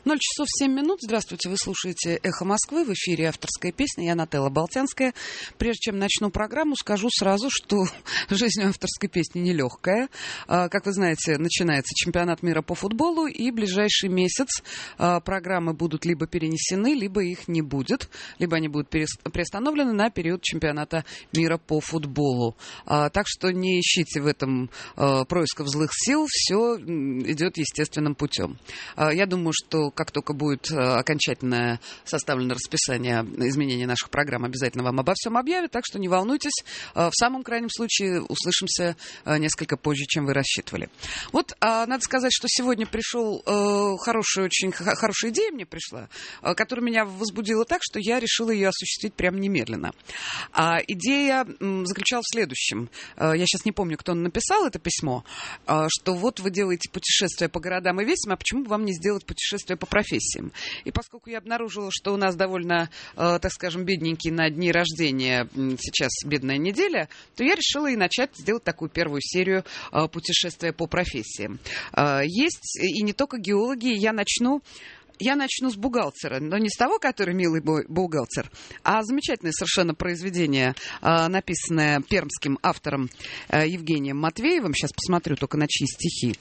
0 часов 7 минут. Здравствуйте, вы слушаете «Эхо Москвы». В эфире авторская песня. Я Нателла Болтянская. Прежде чем начну программу, скажу сразу, что жизнь авторской песни нелегкая. Как вы знаете, начинается чемпионат мира по футболу, и ближайший месяц программы будут либо перенесены, либо их не будет, либо они будут приостановлены на период чемпионата мира по футболу. Так что не ищите в этом происков злых сил, все идет естественным путем. Я думаю, что как только будет окончательно составлено расписание изменения наших программ, обязательно вам обо всем объявят, так что не волнуйтесь. В самом крайнем случае услышимся несколько позже, чем вы рассчитывали. Вот, надо сказать, что сегодня пришел очень хорошая идея мне пришла, которая меня возбудила так, что я решила ее осуществить прямо немедленно. Идея заключалась в следующем. Я сейчас не помню, кто написал это письмо, что вот вы делаете путешествия по городам и весям, а почему бы вам не сделать путешествия по профессиям? И поскольку я обнаружила, что у нас довольно, так скажем, бедненькие на дни рождения сейчас бедная неделя, то я решила и начать сделать такую первую серию путешествия по профессиям. Есть и не только геологи. Я начну с бухгалтера, но не с того, который милый бухгалтер, а замечательное совершенно произведение, написанное пермским автором Евгением Матвеевым. Сейчас посмотрю только на чьи стихи.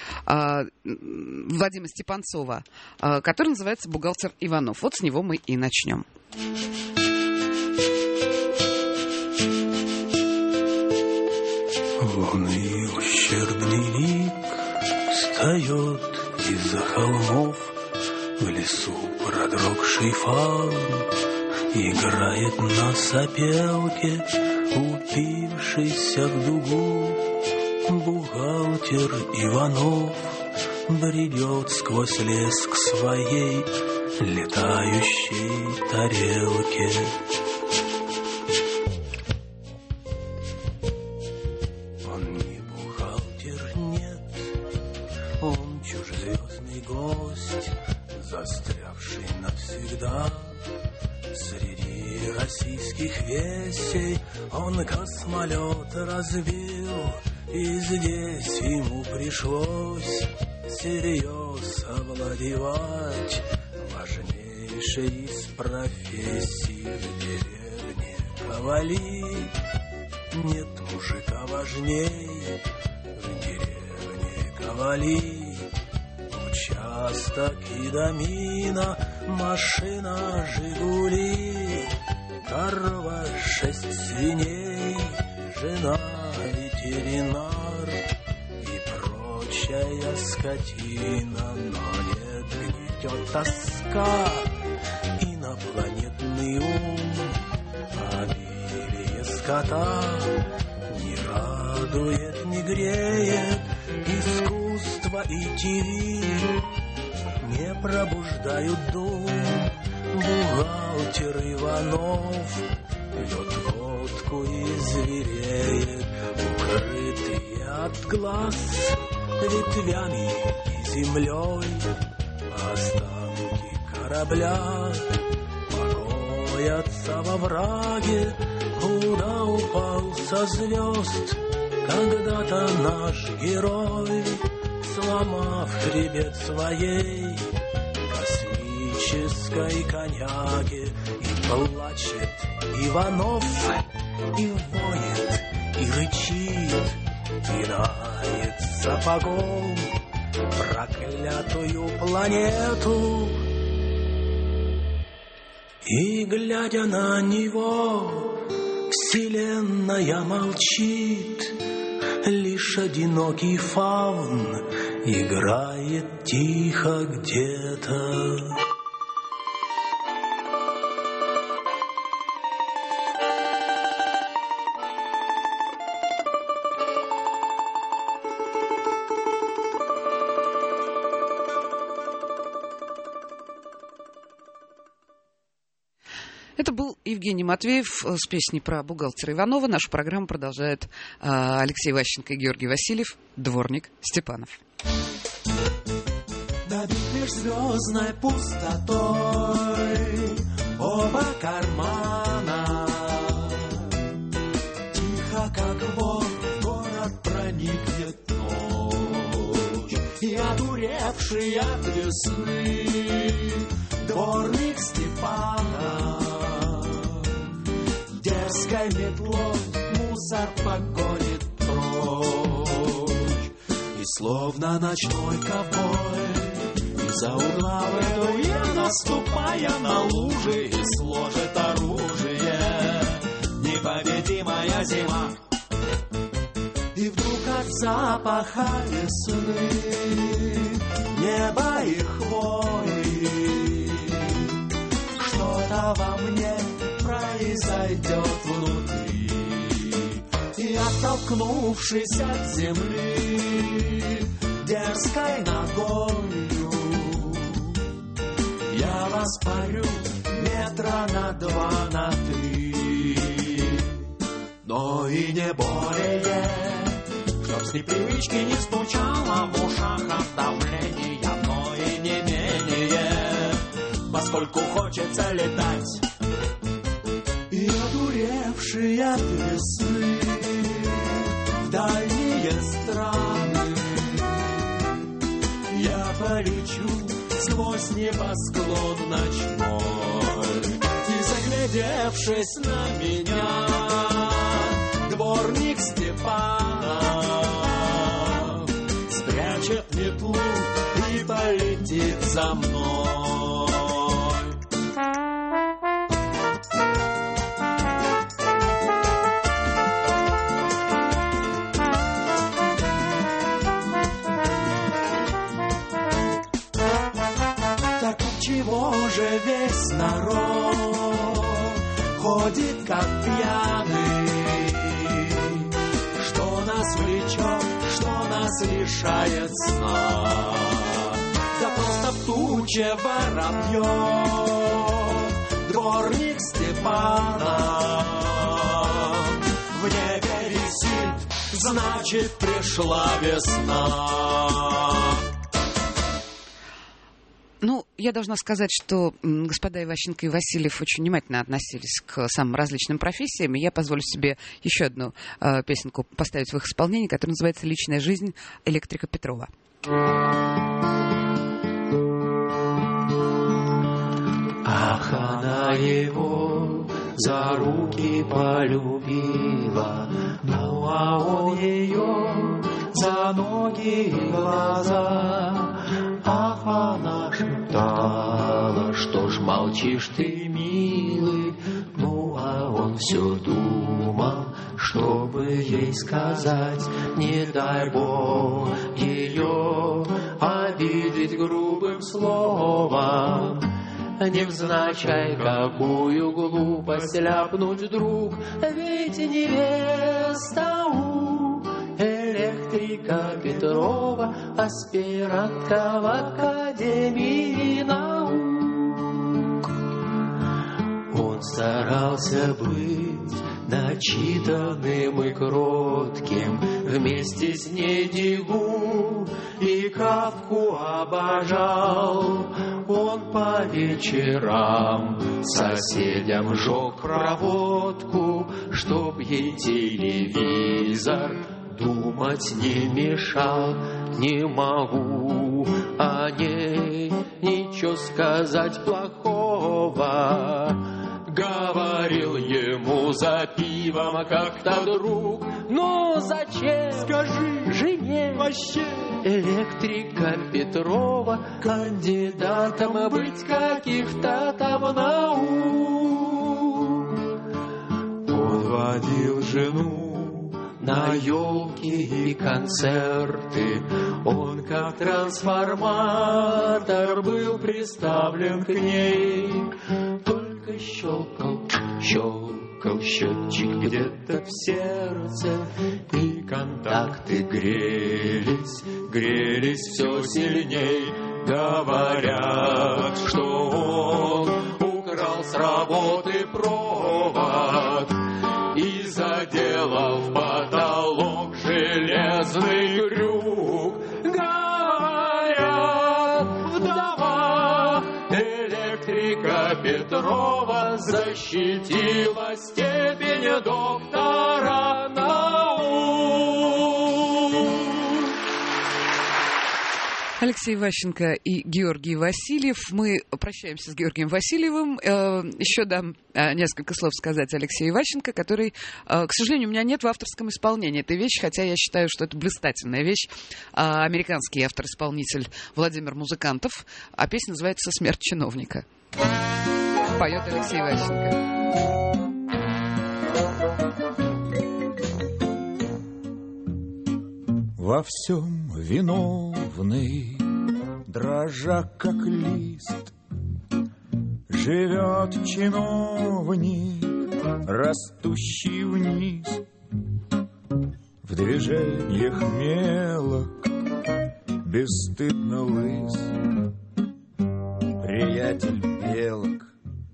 Вадима Степанцова, который называется «Бухгалтер Иванов». Вот с него мы и начнем. Лунный ущербный лик встает из-за холмов. В лесу продрогший фаун играет на сопелке, упившийся в дугу. Бухгалтер Иванов бредет сквозь лес к своей летающей тарелке. Он не бухгалтер, нет, он чужезвездный гость, застрявший навсегда среди российских весей. Он космолет разбил, и здесь ему пришлось всерьез овладевать важнейшей из профессий в деревне Ковали. Нет мужика важней в деревне Ковали. Участок и домина, машина «Жигули», корова, 6 свиней, жена, ветеринар и прочая скотина. Но нет, гнетет тоска, инопланетный ум, обилие скота не радует, не греет. Искусство и ТВ не пробуждают дум. Бухгалтер Иванов пьет водку и звереет, укрытый от глаз ветвями и землей. Останки корабля покоятся во враге, куда упал со звезд когда-то наш герой, сломав хребет своей космической коняги. И плачет Иванов, и воет, и рычит, пинает сапогом проклятую планету. И, глядя на него, вселенная молчит. Лишь одинокий фаун играет тихо где-то. Это был Евгений Матвеев с песней про бухгалтера Иванова. Нашу программу продолжает Алексей Ващенко и Георгий Васильев, дворник Степанов. Набит межзвездной пустотой оба кармана. Тихо, как вор, в город проникнет ночь. И одуревший от весны дворник Степана дерзкой метлой мусор погонит прочь. И словно ночной ковбой из-за угла выдуя, наступая на лужи, и сложит оружие непобедимая зима. И вдруг от запаха весны, неба и хвои, что-то во мне произойдет внутри. И оттолкнувшись от земли дерзкой ногою, я воспарю метра на 2, на 3. Но и не более, чтоб с непривычки не стучало в ушах от давления, но и не менее, поскольку хочется летать. И одуревший от весны в дальние страны я полечу сквозь небосклон ночной. И заглядевшись на меня, дворник Степана спрячет метлу и полетит за мной. Так отчего же весь народ ходит как пьяный? Что нас влечет, что нас лишает сна? Да просто в туче воробьев дворник Степана в небе висит, значит пришла весна. Ну, я должна сказать, что господа Иващенко и Васильев очень внимательно относились к самым различным профессиям, и я позволю себе еще одну песенку поставить в их исполнении, которая называется «Личная жизнь электрика Петрова». Ах, она его за руки полюбила, ну а он ее за ноги и глаза. Ах, она шептала, что ж молчишь ты, милый, ну а он все думал, чтобы ей сказать, не дай Бог ее обидеть грубым словом. Невзначай какую глупость ляпнуть вдруг, ведь невеста у электрика Петрова, аспирантка в Академии наук. Он старался быть начитанным и кротким, вместе с ней Дигу и Кафку обожал. Он по вечерам соседям жег проводку, чтоб ей телевизор думать не мешал. Не могу о ней ничего сказать плохого, говорил ему за пивом как-то друг. Но зачем, скажи, жене вообще электрика Петрова кандидатом быть каких-то там наук? Он водил жену на елки и концерты, он как трансформатор был приставлен к ней. Только щелкал, щелкал счетчик где-то в сердце, и контакты грелись, грелись все сильней. Говорят, что он украл с работы провод и заделал в потолок железный крюк. Говорят, вдова электрика Петрова защитила степень доктора наук. Алексей Иващенко и Георгий Васильев. Мы прощаемся с Георгием Васильевым. Еще дам несколько слов сказать Алексею Иващенко, который, к сожалению, у меня нет в авторском исполнении этой вещи, хотя я считаю, что это блистательная вещь. Американский автор-исполнитель Владимир Музыкантов, а песня называется «Смерть чиновника». Поет Алексей Иващенко. Во всем виновный, дрожа как лист, живет чиновник, растущий вниз. В движениях мелок, бесстыдно лыс, приятель белок,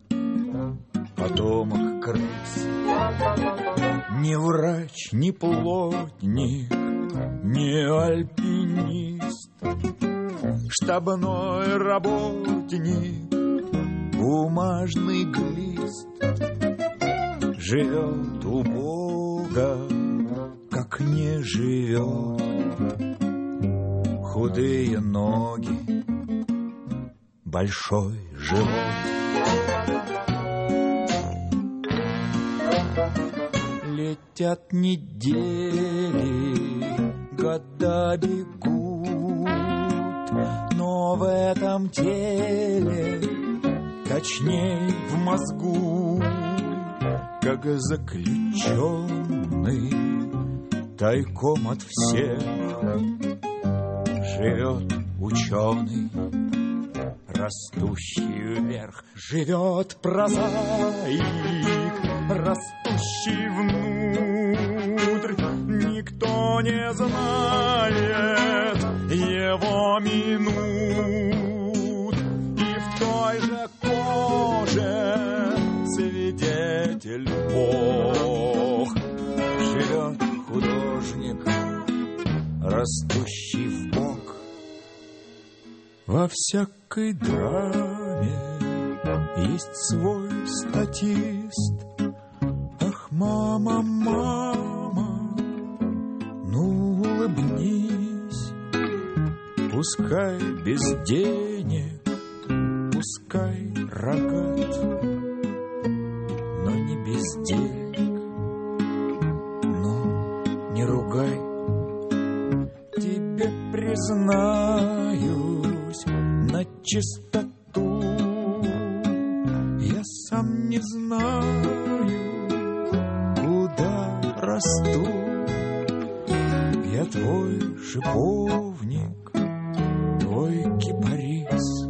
потомок крыс. Ни врач, ни плотник, не альпинист, штабной работник, бумажный глист. Живет убого, как не живет. Худые ноги, большой живот. Летят недели, года бегут, но в этом теле качней в мозгу, как заключенный тайком от всех живет ученый, растущий вверх. Живет прозаик, растущий внутрь. Никто не знает его минут. И в той же коже свидетель Бог. Живет художник, растущий в бок. Во всякой драме есть свой статист. Ах, мама, мама, ну улыбнись. Пускай без денег, пускай рогат, но не без денег, но не ругай. Тебе признаюсь на чистоту, я сам не знаю, куда расту. Я твой шиповник, твой кипарис,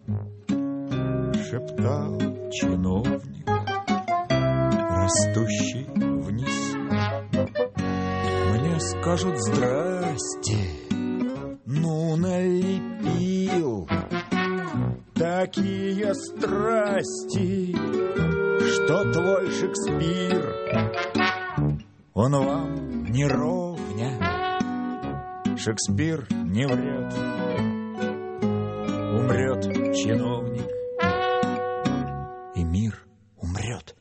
шептал чиновник, растущий вниз. Мне скажут здрасте, ну налепил такие страсти, что твой Шекспир, он вам не ровня. Шекспир не врет, умрет чиновник, и мир умрет.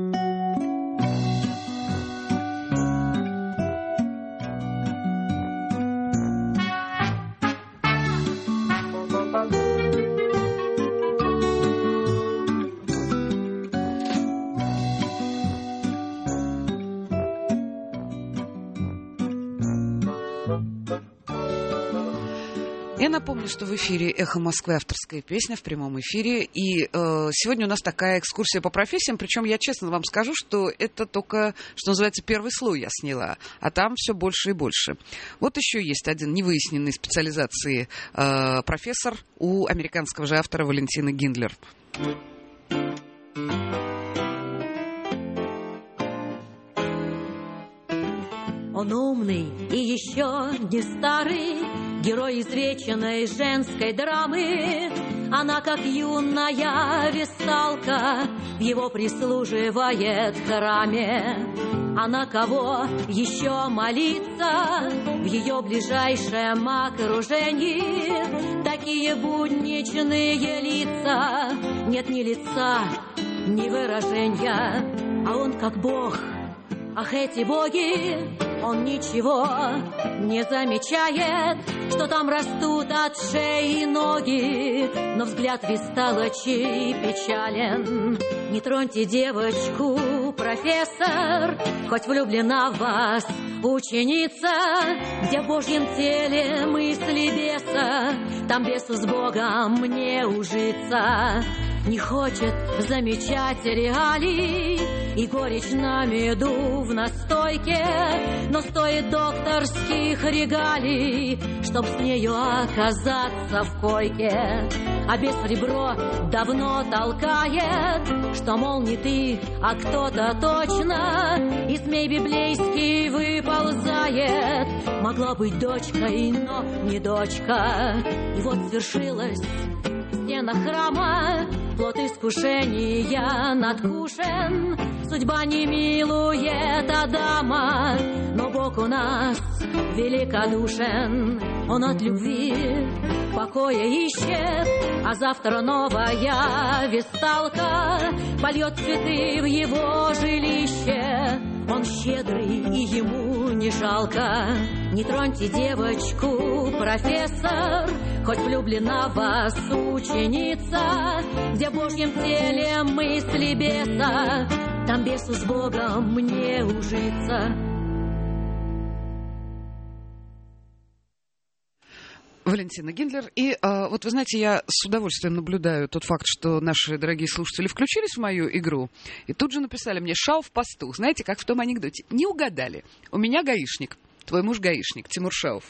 Я напомню, что в эфире «Эхо Москвы», авторская песня в прямом эфире. И сегодня у нас такая экскурсия по профессиям. Причем я честно вам скажу, что это только, что называется, первый слой я сняла. А там все больше и больше. Вот еще есть один невыясненный специализации профессор у американского же автора Валентины Гиндлер. Он умный и еще не старый, герой извеченной женской драмы. Она, как юная весталка, в его прислуживает храме. А на кого еще молиться в ее ближайшем окружении? Такие будничные лица, нет ни лица, ни выражения. А он как бог, ах, эти боги, он ничего не замечает, что там растут от шеи ноги, но взгляд висталочей печален. Не троньте девочку, профессор, хоть влюблена в вас ученица, где в Божьем теле мысли беса, там бесу с Богом не ужиться. Не хочет замечать реалий и горечь на меду в настойке, но стоит докторских регалий, чтоб с нею оказаться в койке. А бес в ребро давно толкает, что, мол, не ты, а кто-то точно из змей библейский выползает. Могла быть дочкой, но не дочка. И вот свершилось в стенах храма плод искушения надкушен. Судьба не милует Адама, но Бог у нас великодушен. Он от любви покоя ищет, а завтра новая весталка польет цветы в его жилище. Он щедрый, и ему не жалко. Не троньте девочку, профессор, хоть влюблена в вас ученица, где в Божьем теле мысли беса, там бесу с Богом не ужиться. Валентина Гиндлер. И вот вы знаете, я с удовольствием наблюдаю тот факт, что наши дорогие слушатели включились в мою игру и тут же написали мне «Шауф пастух». Знаете, как в том анекдоте. Не угадали. У меня гаишник. Твой муж гаишник. Тимур Шауф.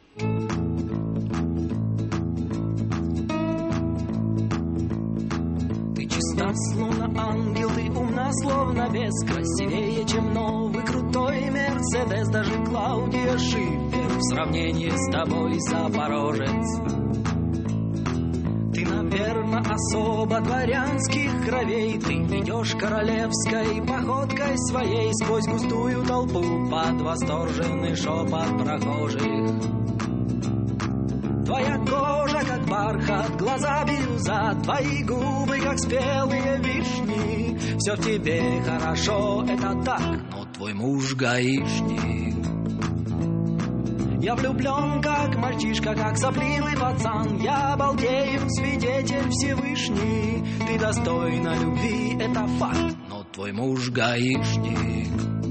Ты чиста, словно ангел, ты умна, словно бес, красивее, чем новый крутой Мерседес. Даже Клаудия Шифер в сравнении с тобой запорожец. Ты, наверно, особо дворянских кровей. Ты идешь королевской походкой своей сквозь густую толпу под восторженный шепот прохожих. Твоя кожа, как бархат, глаза бирюза, твои губы, как спелые вишни. Все в тебе хорошо, это так, но твой муж гаишник. Я влюблен, как мальчишка, как сопливый пацан. Я балдею, свидетель Всевышний. Ты достойна любви, это факт, но твой муж гаишник.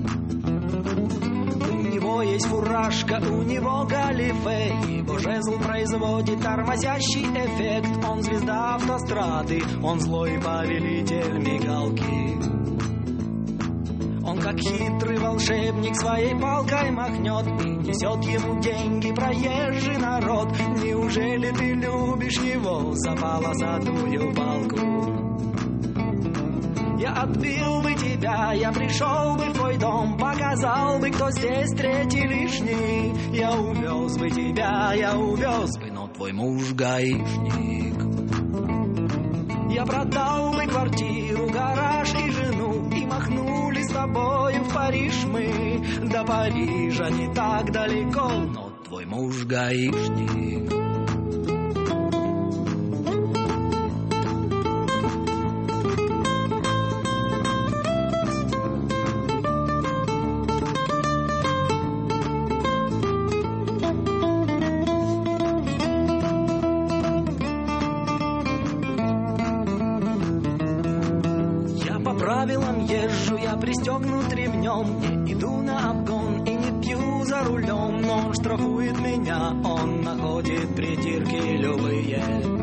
У него есть фуражка, у него галифе, его жезл производит тормозящий эффект. Он звезда автострады, он злой повелитель мигалки. Он как хитрый волшебник своей палкой махнет и несет ему деньги проезжий народ. Неужели ты любишь его за полосатую палку? Я отбил бы тебя, я пришел бы в твой дом, показал бы, кто здесь третий лишний. Я увез бы тебя, я увез бы, но твой муж гаишник. Я продал бы квартиру, гараж и жену, и махнули с тобою в Париж мы. До Парижа не так далеко, но твой муж гаишник. Правилам езжу, я пристегнут ремнем, не иду на обгон и не пью за рулем, но он штрафует меня, он находит придирки любые.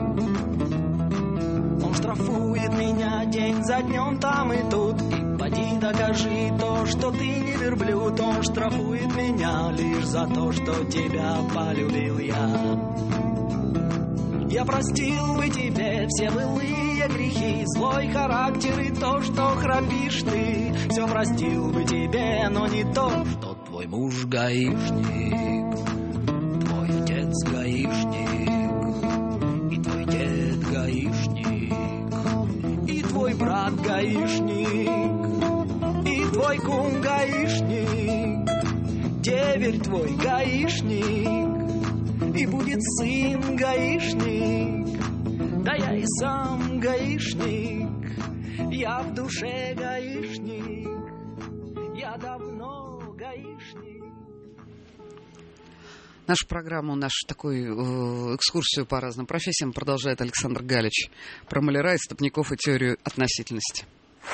Он штрафует меня день за днем там и тут, и поди докажи то, что ты не верблюд. Он штрафует меня лишь за то, что тебя полюбил я. Я простил бы тебе все былые грехи, злой характер и то, что храпишь ты. Все простил бы тебе, но не то, что твой муж гаишник. Твой отец гаишник, и твой дед гаишник, и твой брат гаишник, и твой кум гаишник, деверь твой гаишник. И будет сын гаишник, да я и сам гаишник. Я в душе гаишник, я давно гаишник. Нашу программу, нашу такую экскурсию по разным профессиям продолжает Александр Галич про маляра, истопников и теорию относительности.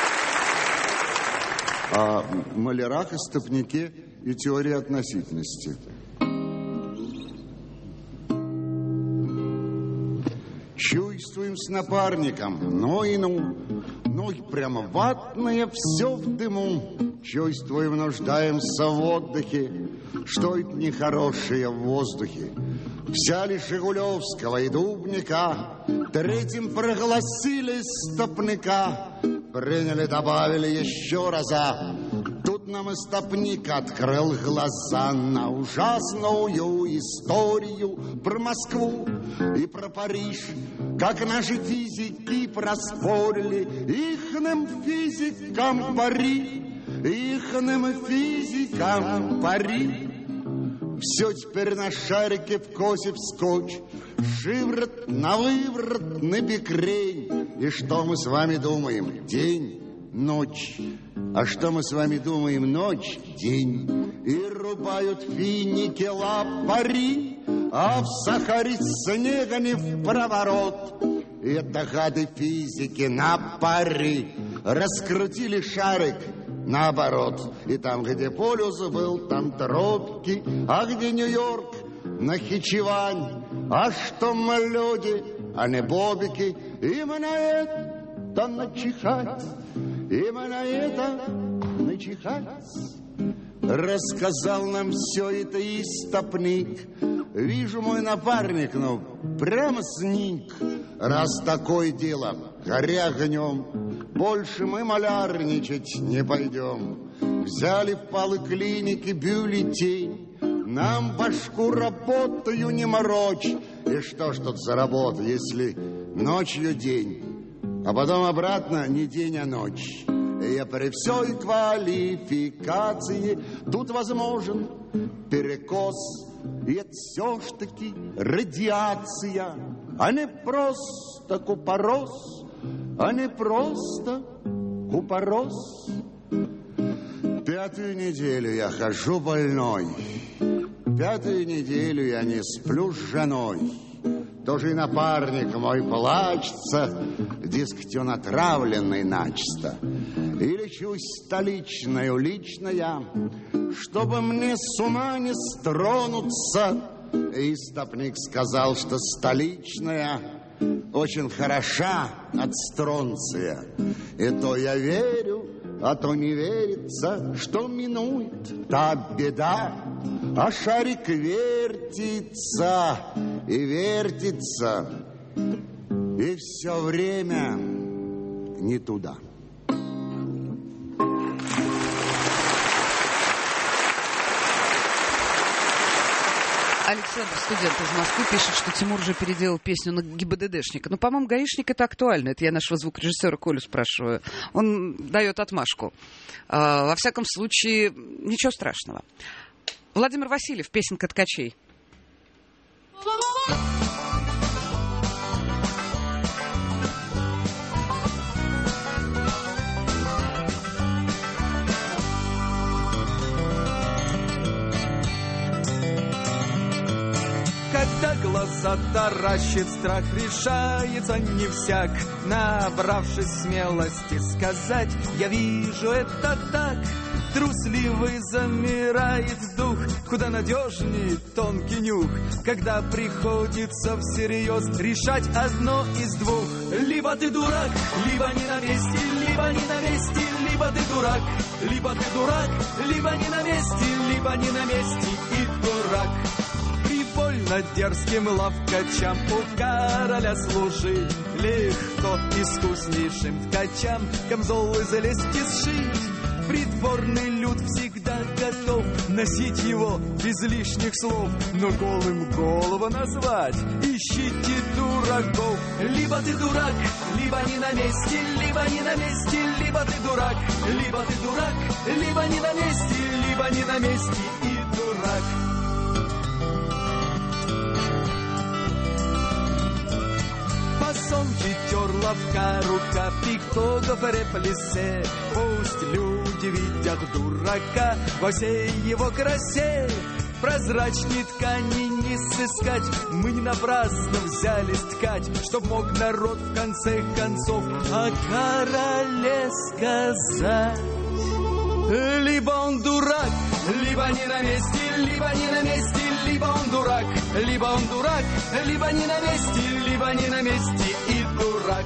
О малярах, истопнике и теории относительности. Чувствуем с напарником, ноги прямо ватные, все в дыму. Чувствуем, нуждаемся в отдыхе, что это нехорошее в воздухе. Взяли Жигулевского и Дубника, третьим прогласили стопника, приняли, добавили еще раза. Тут нам истопник открыл глаза на ужасную историю про Москву и про Париж. Как наши физики проспорили ихным физикам пари, ихным физикам пари. Все теперь на шарике в косе вскочь, шиворот на выворот на бекрень. И что мы с вами думаем? День, ночь. А что мы с вами думаем? Ночь, день. И рубают финики лапари, а в Сахаре снега не в проворот. И это гады физики на пари раскрутили шарик наоборот. И там, где полюс был, там тропики, а где Нью-Йорк, Нахичевань. А что мы люди, а не бобики, им на это начихать, им на это начихать. Рассказал нам все это истопник. Вижу, мой напарник, прямо сник. Раз такое дело, горя огнем, больше мы малярничать не пойдем. Взяли в поликлинике бюллетень, нам башку работаю не морочь. И что ж тут за работа, если ночью день, а потом обратно не день, а ночь. И я при всей квалификации тут возможен перекос. И это все ж таки радиация, а не просто купорос, а не просто купорос. 5-ю неделю я хожу больной, 5-ю неделю я не сплю с женой. Тоже и напарник мой плачется, дескать, он отравленный начисто. И лечусь столичною лично я, чтобы мне с ума не стронуться. И истопник сказал, что столичная очень хороша от стронция. И то я верю, а то не верится, что минует та беда. А шарик вертится и вертится, и все время не туда. Александр, студент из Москвы, пишет, что Тимур уже переделал песню на ГИБДДшника. Но, по-моему, гаишник — это актуально. Это я нашего звукорежиссера Колю спрашиваю. Он дает отмашку. Во всяком случае, ничего страшного. Владимир Васильев, песенка «Ткачей». Когда глаза таращит страх, решается не всяк, набравшись смелости сказать: я вижу это так. Трусливый замирает дух, куда надежнее тонкий нюх, когда приходится всерьез решать одно из двух. Либо ты дурак, либо не на месте, либо не на месте, либо ты дурак, либо ты дурак, либо не на месте, либо не на месте и дурак. Привольно дерзким лавкачам у короля служили, кто искуснейшим ткачам камзолы залезть и сшить. Придворный люд всегда готов носить его без лишних слов, но голым голову назвать ищите дураков. Либо ты дурак, либо не на месте, либо не на месте, либо ты дурак, либо ты дурак, либо не на месте, либо не на месте и дурак. Фасон хитер, ловка рука, пикогов реплесе. Пусть люди видят дурака во всей его красе. Прозрачной ткани не сыскать, мы не напрасно взялись ткать, чтоб мог народ в конце концов о короле сказать. Либо он дурак, либо не на месте, либо не на месте, либо он дурак, либо он дурак, либо не на месте, либо не на месте и дурак.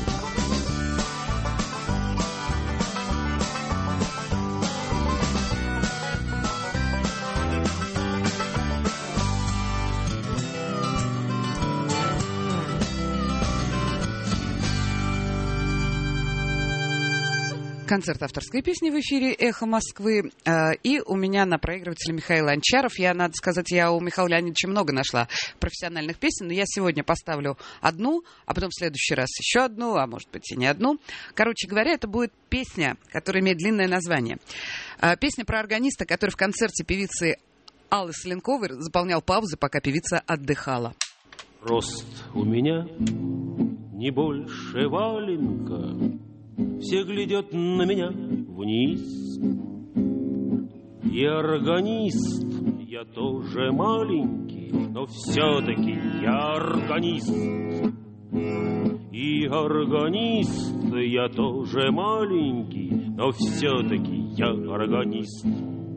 Концерт авторской песни в эфире «Эхо Москвы». И у меня на проигрывателе Михаил Анчаров. Надо сказать, я у Михаила Леонидовича много нашла профессиональных песен, но я сегодня поставлю одну, а потом в следующий раз еще одну, а может быть и не одну. Короче говоря, это будет песня, которая имеет длинное название. Песня про органиста, который в концерте певицы Аллы Соленковой заполнял паузы, пока певица отдыхала. Рост у меня не больше валенка, все глядят на меня вниз. И органист я тоже маленький, но все-таки я органист. И органист я тоже маленький, но все-таки я органист.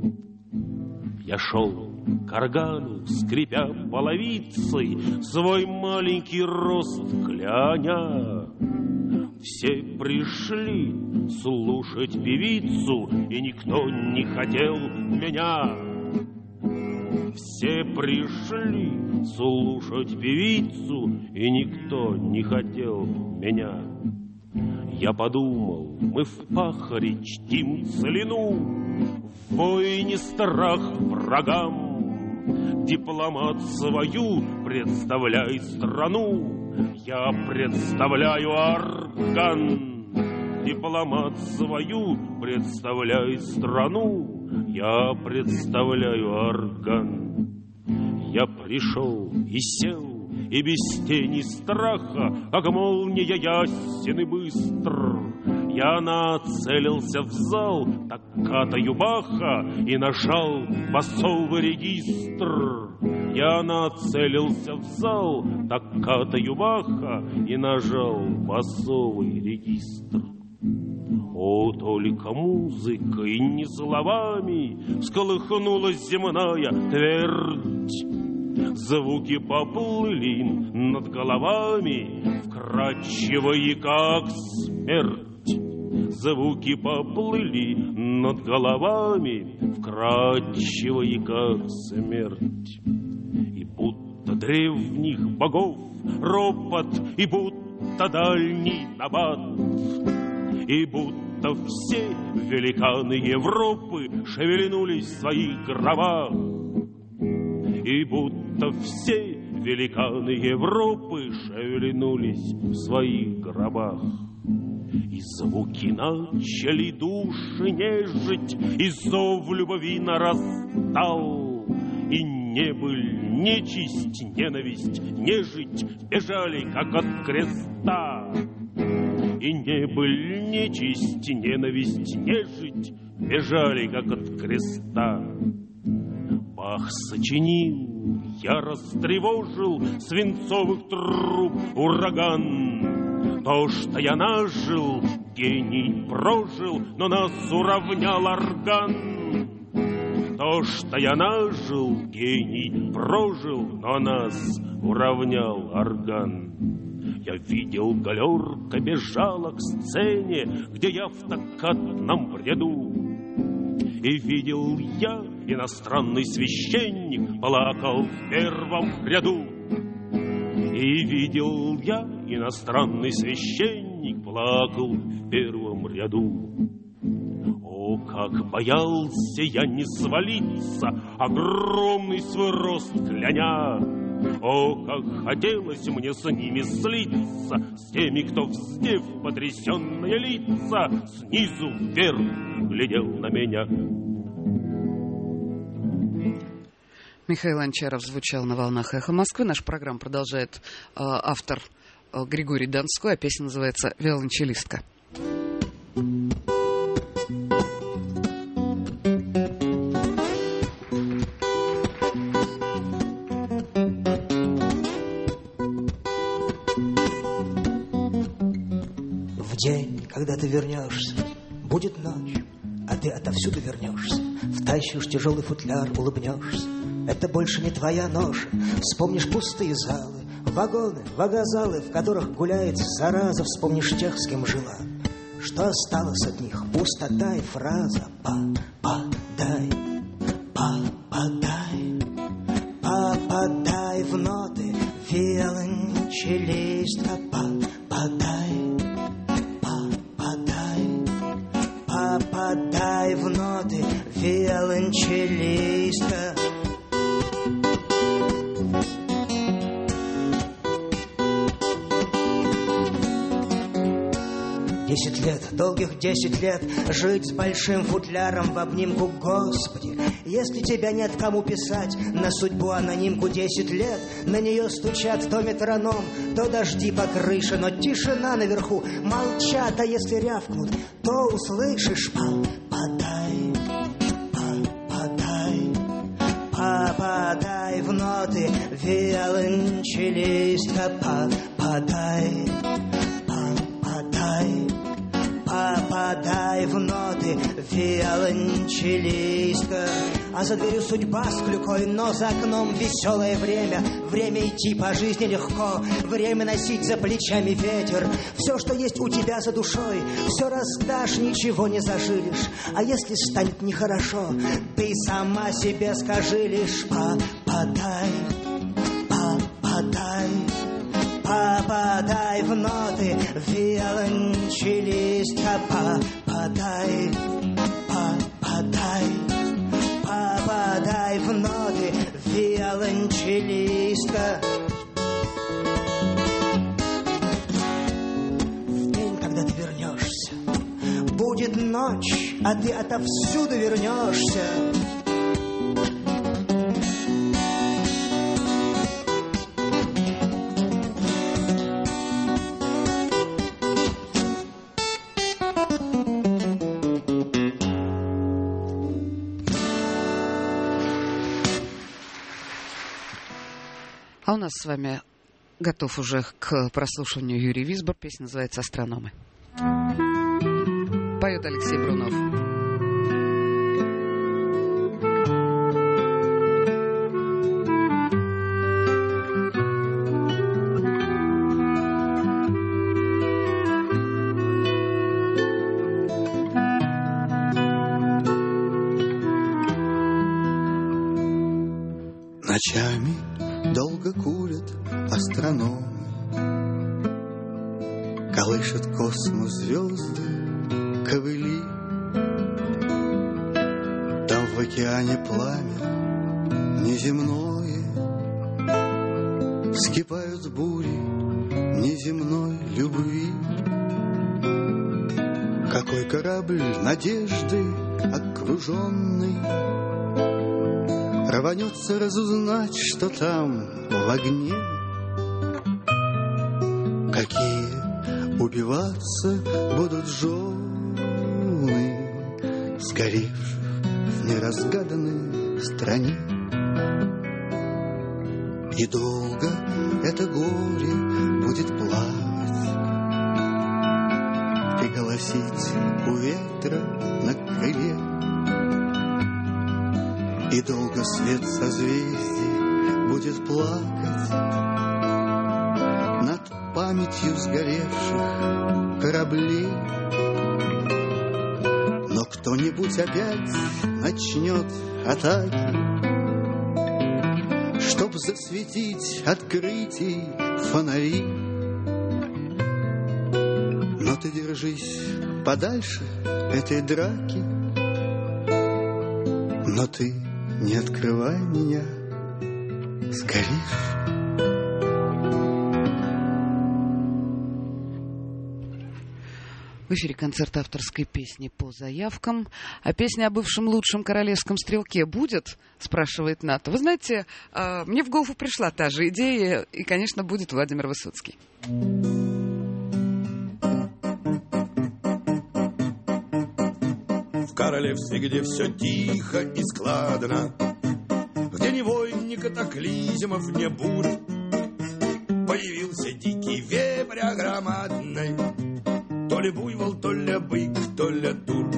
Я шел к органу, скрипя половицей, свой маленький рост кляня. Все пришли слушать певицу, и никто не хотел меня. Все пришли слушать певицу, и никто не хотел меня. Я подумал, мы в пахаре чтим целину, в войне страх врагам. Дипломат свою представляй страну, я представляю орган. Дипломат свою представляй страну, я представляю орган. Я пришел и сел, и без тени страха, как молния ясен и быстр. Я нацелился в зал токката Баха и нажал басовый регистр. Я нацелился в зал токката Баха и нажал басовый регистр. О, только музыкой, не словами всколыхнулась земная твердь. Звуки поплыли над головами, вкрадчивые, как смерть. Звуки поплыли над головами, вкрадчивые, как смерть. И будто древних богов ропот, и будто дальний набат, и будто все великаны Европы шевельнулись в своих гробах, и будто все великаны Европы шевельнулись в своих гробах. И звуки начали души нежить, и зов любви нарастал. И небыль, нечисть, ненависть, нежить бежали, как от креста. И небыль, нечисть, ненависть, нежить бежали, как от креста. Бах сочинил, я растревожил свинцовых труб ураган. То, что я нажил, гений прожил, но нас уравнял орган. То, что я нажил, гений прожил, но нас уравнял орган. Я видел, галерка бежала к сцене, где я в токкатном бреду. И видел я, иностранный священник плакал в первом ряду. И видел я, иностранный священник плакал в первом ряду. О, как боялся я не свалиться, огромный свой рост кляня. О, как хотелось мне с ними слиться, с теми, кто, вздев потрясенные лица, снизу вверх глядел на меня. Михаил Анчаров звучал на волнах «Эхо Москвы». Нашу программу продолжает автор Григорий Донской, а песня называется «Виолончелистка». день, когда ты вернешься, будет ночь, а ты отовсюду вернешься. Втащишь тяжелый футляр, улыбнешься. Это больше не твоя ноша. Вспомнишь пустые залы, вагоны, вагозалы, в которых гуляет зараза. Вспомнишь тех, с кем жила. Что осталось от них? Пустота и фраза. Попадай, попадай, попадай в ноты виолончелиста. Попадай, попадай, попадай в ноты виолончелиста. 10 лет, долгих 10 лет жить с большим футляром в обнимку. Господи, если тебя нет кому писать на судьбу анонимку, 10 лет на нее стучат то метроном, то дожди по крыше, но тишина наверху. Молчат, а если рявкнут, то услышишь. Попадай, попадай, попадай в ноты виолончелистка. Попадай, попадай, попадай в ноты виолончелистка. А за дверью судьба с клюкой, но за окном веселое время. Время идти по жизни легко, время носить за плечами ветер. Все, что есть у тебя за душой, все раздашь, ничего не зажилишь. А если станет нехорошо, ты сама себе скажи лишь. Попадай, попадай, попадай в ноты виолончелистка. Попадай, попадай, попадай в ноты виолончелистка. В день, когда ты вернешься, будет ночь, а ты отовсюду вернешься. А у нас с вами готов уже к прослушиванию Юрий Висбор. Песня называется «Астрономы». Поет Алексей Брунов. Ночами долго курят астрономы, колышет космос звезды ковыли. Там в океане пламя неземное, вскипают бури неземной любви. Какой корабль надежды окруженный рванется разузнать, что там в огне. Какие убиваться будут жены сгоревших в неразгаданной стране. И долго это горе будет плавать и голосить у ветра на крыле. И долго свет созвездий будет плакать над памятью сгоревших кораблей. Но кто-нибудь опять начнет атаки, чтоб засветить открытий фонари. Но ты держись подальше этой драки, но ты не открывай меня, сгоришь. В эфире концерт авторской песни по заявкам. А песня о бывшем лучшем королевском стрелке будет? Спрашивает Ната. Вы знаете, мне в голову пришла та же идея, и, конечно, будет Владимир Высоцкий. В королевстве, где все тихо и складно, где ни войн, ни катаклизмов, ни бурь, появился дикий вепрь громадный. То То ли буйвол, то ли бык, то ли тур.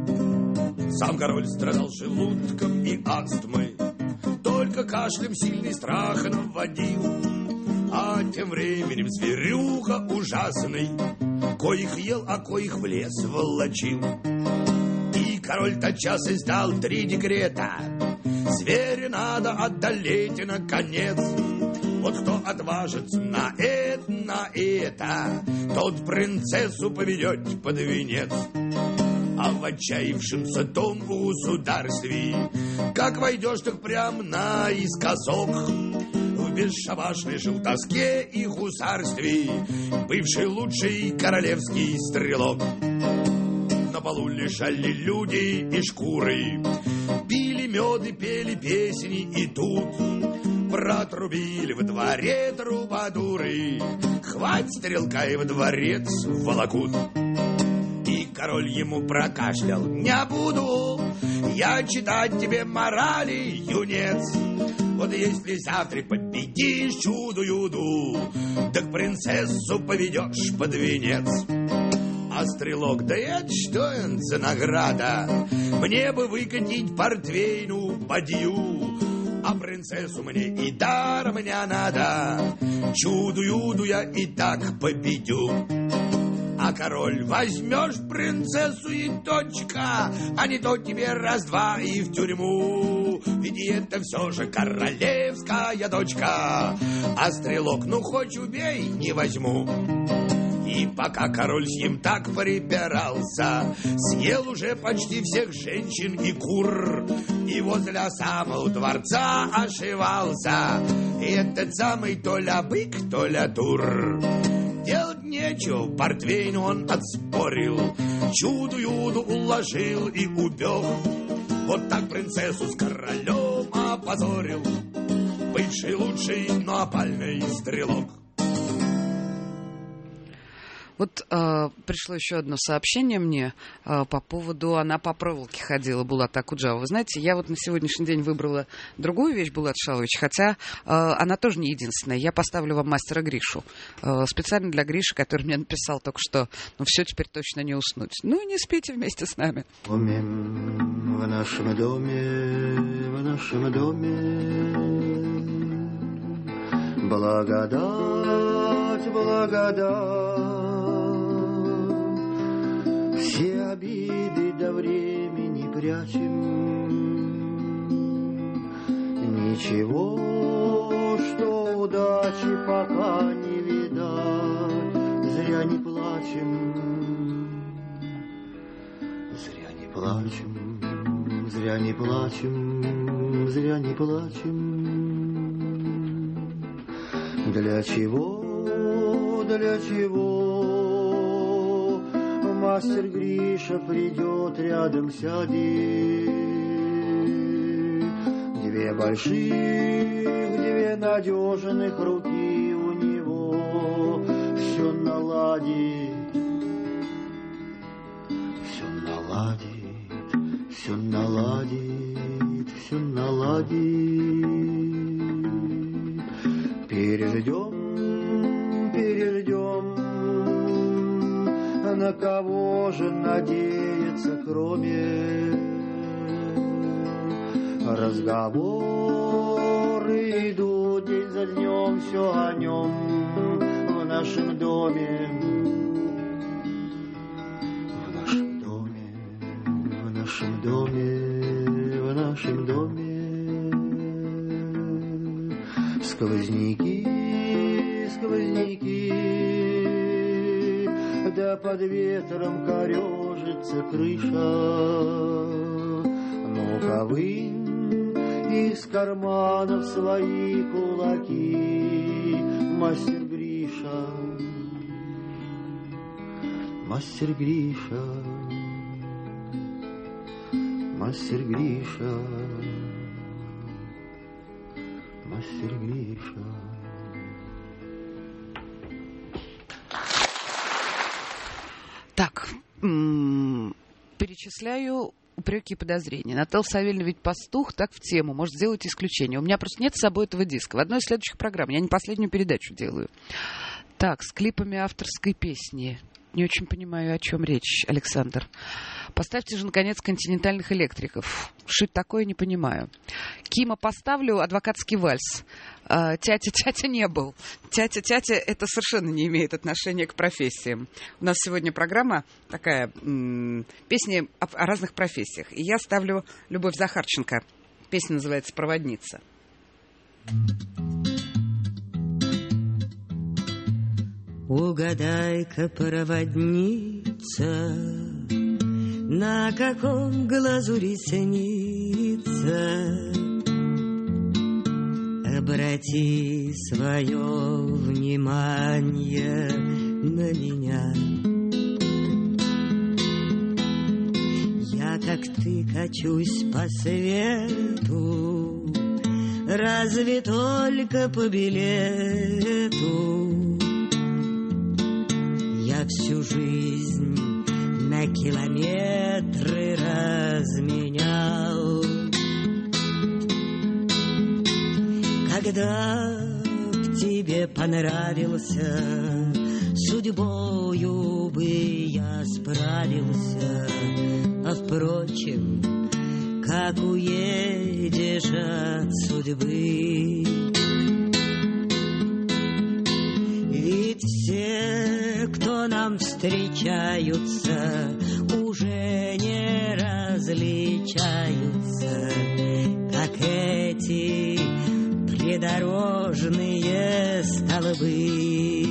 Сам король страдал желудком и астмой, только кашлем сильный страх наводил. А тем временем зверюга ужасный, коих ел, а коих в лес волочил. И король тотчас издал 3 декрета: зверя надо одолеть и наконец. Вот кто отважится на это, тот принцессу поведет под венец. А в отчаявшемся том государстве, как войдешь, так прям наискосок, в бесшабашной желтоске и гусарстве бывший лучший королевский стрелок. На полу лежали люди и шкуры, пили мед и пели песни, и тут протрубили во дворе трубадуры: хвать стрелка, и во дворец волокут. И король ему прокашлял: не буду я читать тебе морали, юнец. Вот если завтра победишь чудо-юду, так принцессу поведешь под венец. А стрелок: да это что это за награда? Мне бы выкатить портвейну бадью, а принцессу мне и даром не надо. Чудо-юду я и так победю. А король: возьмешь принцессу и точка, а не то тебе раз-два и в тюрьму. Ведь это все же королевская дочка. А стрелок: ну хоть убей, не возьму. И пока король с ним так припирался, съел уже почти всех женщин и кур, и возле самого дворца ошивался этот самый то ли бык, то ли тур. Делать нечего, портвейн он отспорил, чудо-юду уложил и убег. Вот так принцессу с королем опозорил бывший лучший, но опальный стрелок. Вот пришло еще одно сообщение мне по поводу «Она по проволоке ходила» Булата Акуджава. Вы знаете, я вот на сегодняшний день выбрала другую вещь Булата Шаловича, хотя она тоже не единственная. Я поставлю вам «Мастера Гришу». Специально для Гриши, который мне написал только что: ну все, теперь точно не уснуть. Ну и не спите вместе с нами. В нашем доме благодать, благодать. Все обиды до времени прячем, ничего, что удачи пока не видать. Зря не плачем, зря не плачем, зря не плачем, зря не плачем. Для чего, для чего мастер Гриша придет, рядом сядет? 2 больших, 2 надежных руки у него, все наладит, все наладит, все наладит, все наладит. Переждем, переждем, на кого же надеяться, кроме разговоры идут день за днем, все о нем в нашем доме, в нашем доме, в нашем доме, в нашем доме. Сквозняки, сквозняки, да под ветром корежится крыша. Ну-ка вынь из карманов свои кулаки, мастер Гриша, мастер Гриша, мастер Гриша, мастер Гриша. Так, перечисляю упреки и подозрения. Наталья Савельевна ведь пастух, так в тему, может сделать исключение. У меня просто нет с собой этого диска. В одной из следующих программ, я не последнюю передачу делаю. Так, с клипами авторской песни. Не очень понимаю, о чем речь, Александр. Поставьте же, наконец, континентальных электриков. Что это такое, не понимаю. Кима поставлю, адвокатский вальс. Тятя не был. Тятя это совершенно не имеет отношения к профессиям. У нас сегодня программа такая, песни о разных профессиях. И я ставлю Любовь Захарченко. Песня называется «Проводница». Угадай-ка, проводница, на каком глазу ресница? Обрати свое внимание на меня. Я, как ты, качусь по свету, разве только по билету. Я всю жизнь на километры разменял. Когда б тебе понравился, судьбою бы я справился. А впрочем, как уедешь от судьбы, ведь все, кто нам встречаются, уже не различаются, как эти придорожные столбы.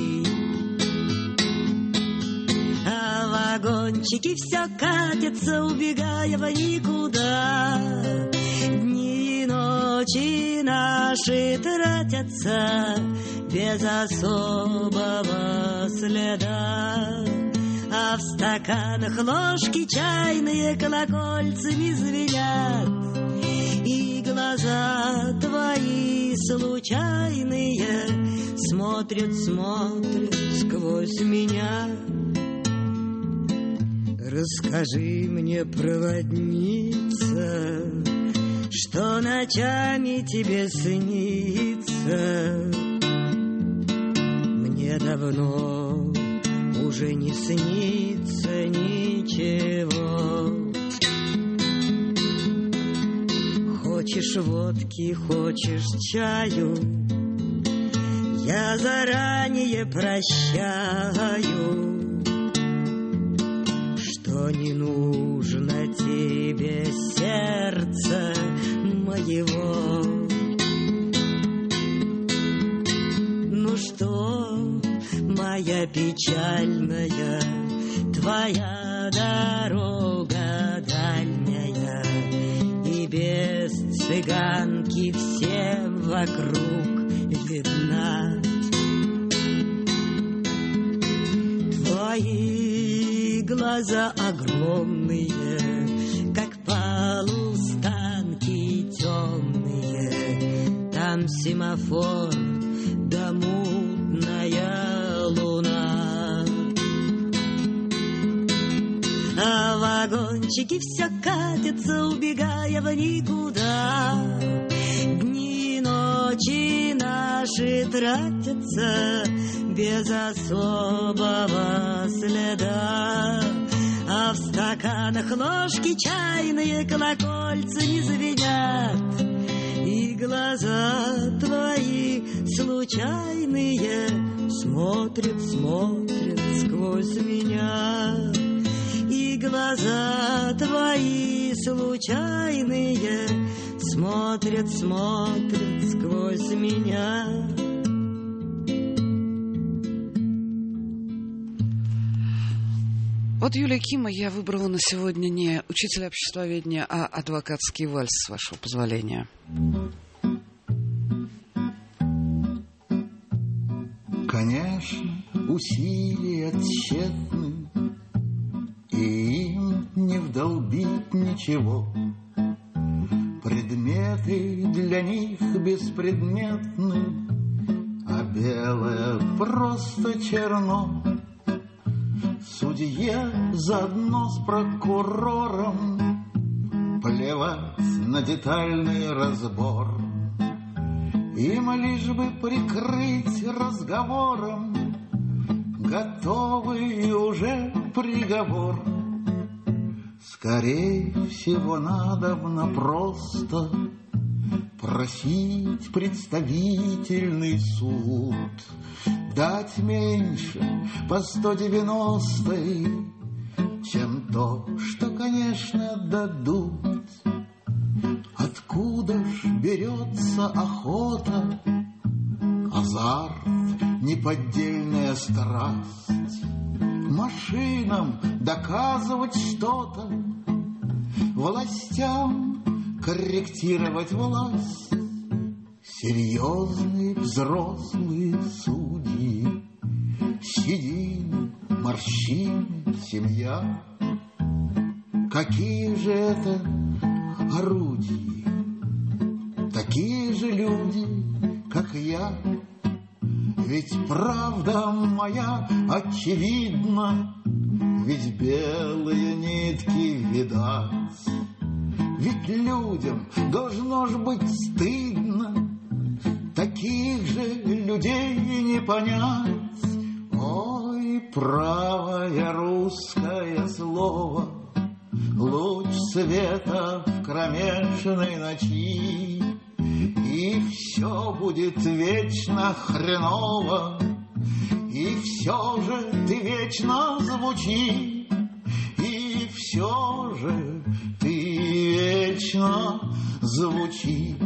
А вагончики все катятся, убегая в никуда. Дни и ночи наши тратятся без особого следа. А в стаканах ложки чайные колокольцами звенят, и глаза твои случайные смотрят сквозь меня. Расскажи мне, проводница, что ночами тебе снится. Мне давно уже не снится ничего. Хочешь водки, хочешь чаю, я заранее прощаю. Что не нужно тебе сердца моего. Ну что, моя печальная, твоя дорога дальняя, и без цыганки всем вокруг видна. Твои глаза огромные, как полустанки темные, там семафор да мутная луна. А вагончики все катятся, убегая в никуда. Дни и ночи наши тратятся без особого следа. А в стаканах ложки чайные колокольцами звенят, и глаза твои случайные смотрят сквозь меня. И глаза твои случайные смотрят сквозь меня. Вот Юлия Кима я выбрала на сегодня не учителя обществоведения, а адвокатский вальс, с вашего позволения. Конечно, усилия тщетны, и им не вдолбить ничего. Предметы для них беспредметны, а белое просто черно. Судье заодно с прокурором плевать на детальный разбор. Им лишь бы прикрыть разговором готовый уже приговор. Скорее всего, надобно просто просить представительный суд дать меньше по 190-й, чем то, что, конечно, дадут. Откуда ж берется охота, азарт, неподдельная страсть, машинам доказывать что-то, властям корректировать власть. Серьезные взрослые судьи, седины, морщины, семья. Какие же это орудия? Такие же люди, как я. Ведь правда моя очевидна, ведь белые нитки видать. Ведь людям должно ж быть стыдно таких же людей не понять. Ой, правое русское слово, луч света в кромешной ночи, и все будет вечно хреново, и все же ты вечно звучи, и все же ты вечно звучи.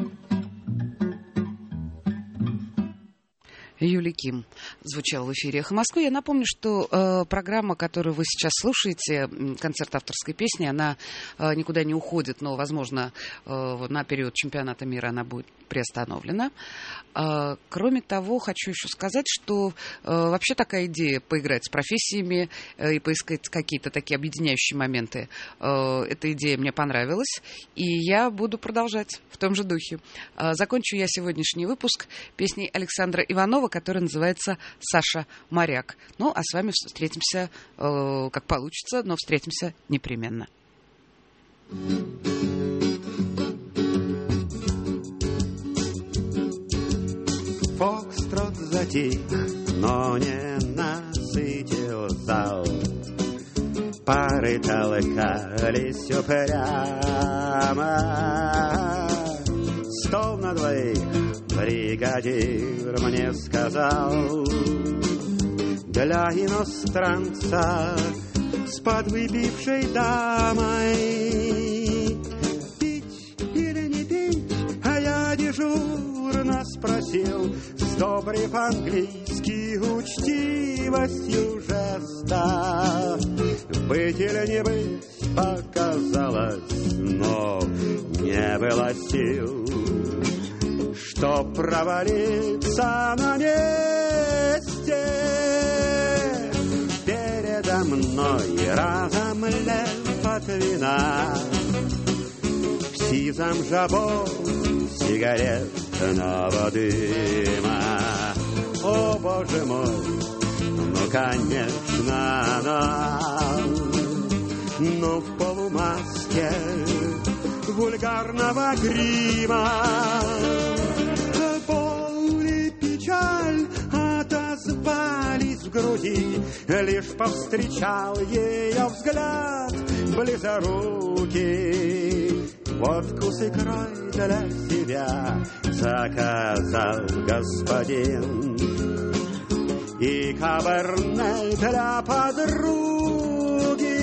Юлия Ким звучала в эфире «Эхо Москвы». Я напомню, что программа, которую вы сейчас слушаете, концерт авторской песни, она никуда не уходит, но, возможно, на период чемпионата мира она будет приостановлена. Кроме того, хочу еще сказать, что вообще такая идея поиграть с профессиями и поискать какие-то такие объединяющие моменты, эта идея мне понравилась, и я буду продолжать в том же духе. Закончу я сегодняшний выпуск песней Александра Иванова, которая называется «Саша Моряк». Ну, а с вами встретимся, как получится, но встретимся непременно. Фокстрот затих, но не насытил зал. Пары толкались упрямо. Стол на двоих бригадир мне сказал: для иностранца с подвыпившей дамой пить или не пить, а я дежурно спросил, сдобрив английский учтивостью жеста. Быть или не быть показалось, но не было сил, что провалиться на месте. Передо мной разом лев от вина, в сизом жабо сигаретного дыма. О, боже мой, ну, конечно, но в полумаске вульгарного грима боль и печаль отозвались в груди, лишь повстречал ее взгляд близорукий. Водку с икрой для себя заказал господин и каберне для подруги.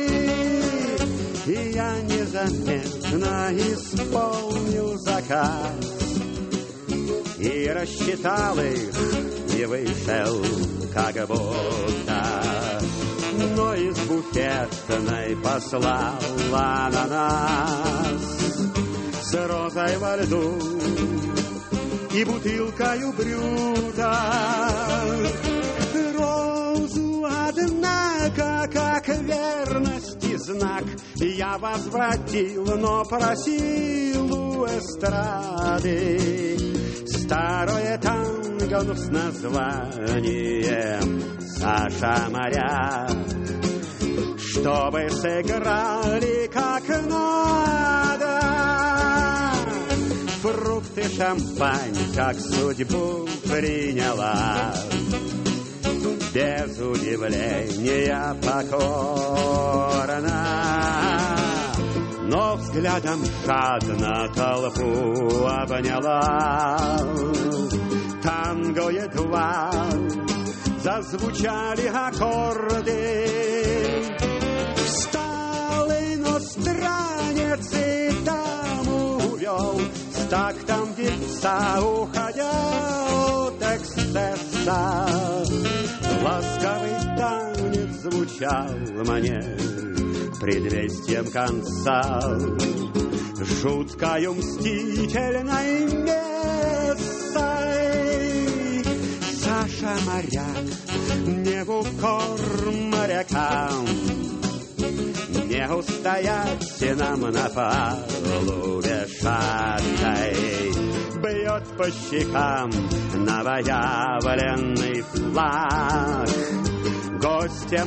И я незаметно исполнил заказ и рассчитал их, и вышел как будто. Но из буфетной послал ананас с розой во льду и бутылкою брюта. Розу, однако, как верности знак, я возвратил, но просил у эстрады старое танго с названием «Саша Моряк», чтобы сыграли как надо. Фрукты, шампань, как судьбу приняла. без удивления покорно, но взглядом жадно толпу обняла. Танго едва зазвучали аккорды, встал иностранец и даму увел, с тактом дельца уходя от эксцесса. Ласковый танец звучал мне предвестием конца, жуткою мстительной мессой. Саша моряк, не в укор морякам, не устоять нам на палубе шаткой. Бьет по щекам новоявленный флаг, гостем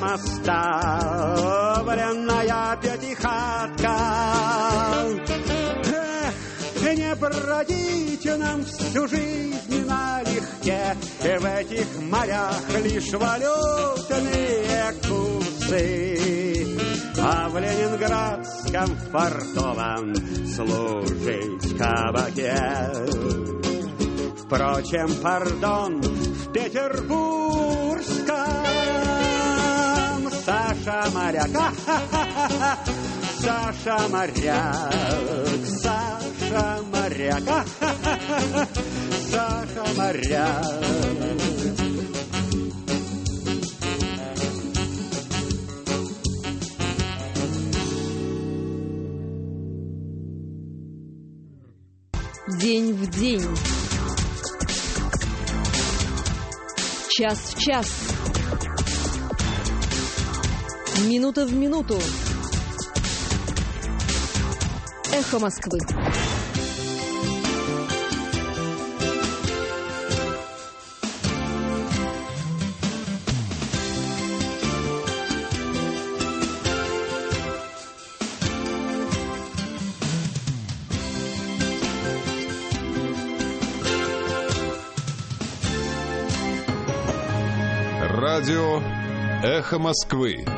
оставленная пятихатка. Эх, не бродите нам всю жизнь налегке, и в этих морях лишь валютные курсы, а в ленинградском в портовом служить кабаке. Впрочем, пардон, в петербургском Саша моряк, Саша моряк, Саша моряк, Саша моряк. День в день. Час в час. Минута в минуту. Эхо Москвы. Радио «Эхо Москвы».